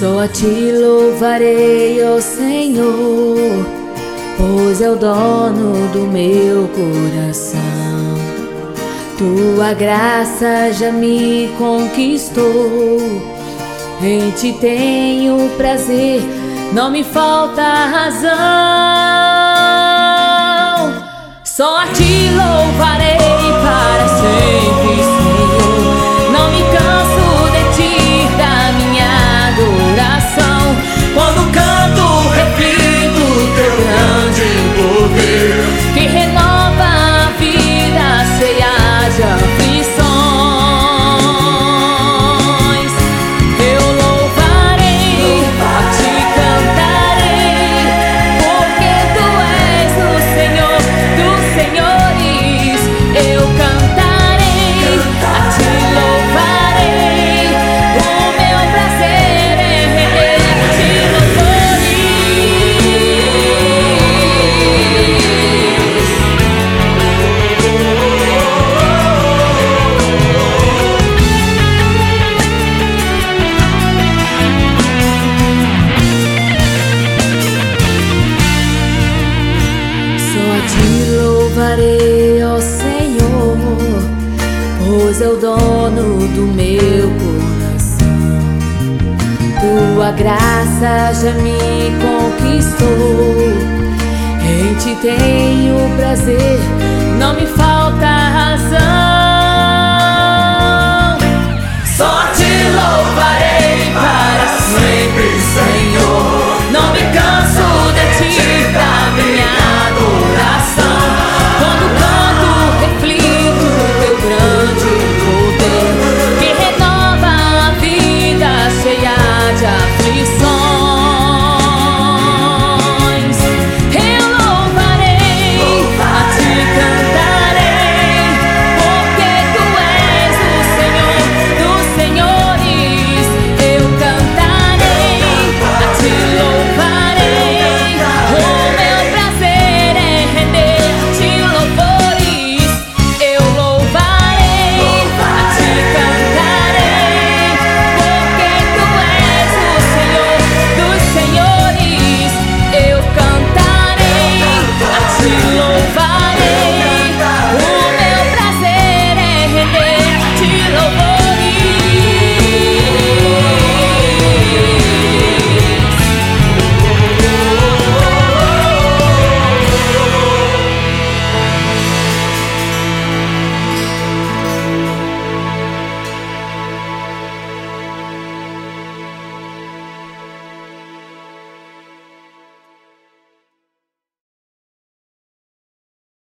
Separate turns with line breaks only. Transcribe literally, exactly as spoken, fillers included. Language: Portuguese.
Só a ti louvarei, ó Senhor, pois é o dono do meu coração. Tua graça já me conquistou, em ti tenho prazer, não me falta razão. Só a ti louvarei para sempre, Senhor. Não me canso de ti, da minha adoração. Quando canto, reflito teu grande poder, que renova a vida, ceia de aflições. Eu louvarei, a ti cantarei, porque tu és o Senhor dos senhores. Eu cantarei, a ti louvarei, o meu prazer é render-te louvores. Só a ti louvarei, ó Senhor, pois é o dono do meu coração. Tua graça já me conquistou, em ti tenho prazer, não me falta razão.